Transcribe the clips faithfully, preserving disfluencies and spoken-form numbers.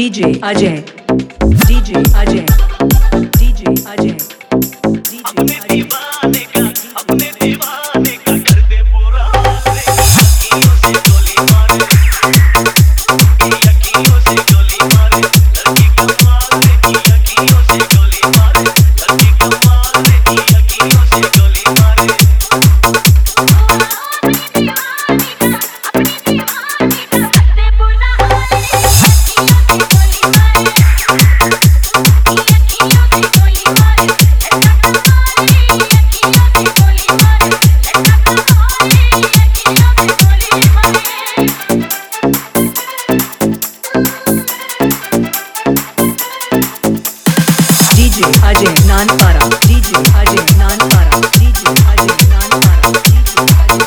DJ Ajay DJ Ajay DJ Ajay अपने दीवाने का अपने दीवाने का कर दे पूरा लड़कियों से गोली मारे लड़कियों से गोली मारे लड़की कमाल की लड़कियों से गोली मारे लड़की कमाल की लड़कियों से गोली मारे DJ Ajay Nanpara DJ Ajay Nanpara DJ Ajay Nanpara DJ Ajay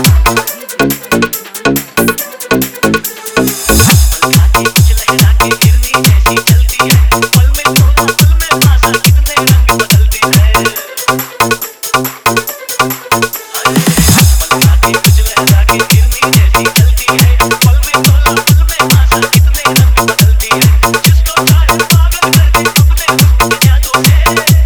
कुछ लहरा के गिरनी जैसी चलती है पल में तोला पल में पासा कितने रंग बदलती है कुछ लहरा के गिरनी जैसी चलती है पल में तोला पल में पासा कितने रंग बदलती है जिसको चाहे पागल कर दे अपने यादों से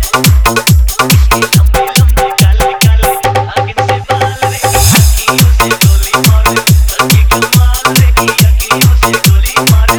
लंबे लंबे काले काले आगे से बाल रे लड़कियों से गोली मारे लड़की कमाल रे की लड़कियों से गोली मारे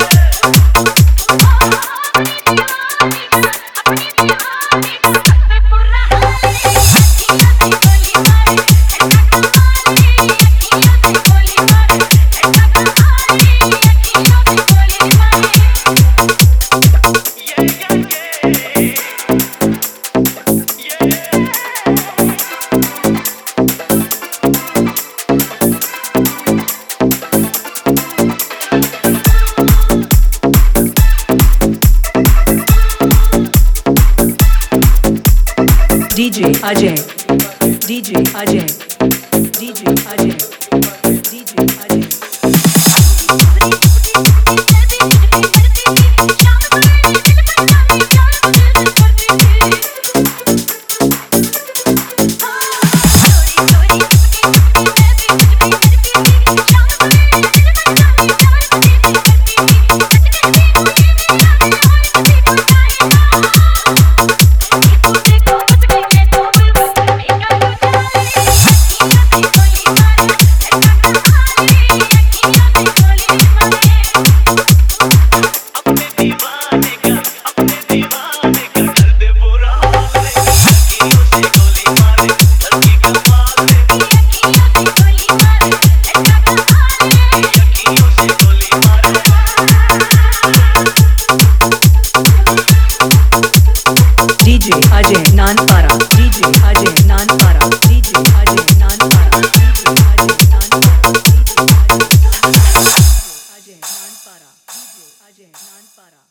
DJ Ajay DJ Ajay DJ Ajay DJ Ajay अपने दीवाने का अपने दीवाने का कर दे पूरा लड़कियों से गोली मारे लड़की कमाल रे लड़कियों से गोली मारे डीजे अजय नानपारा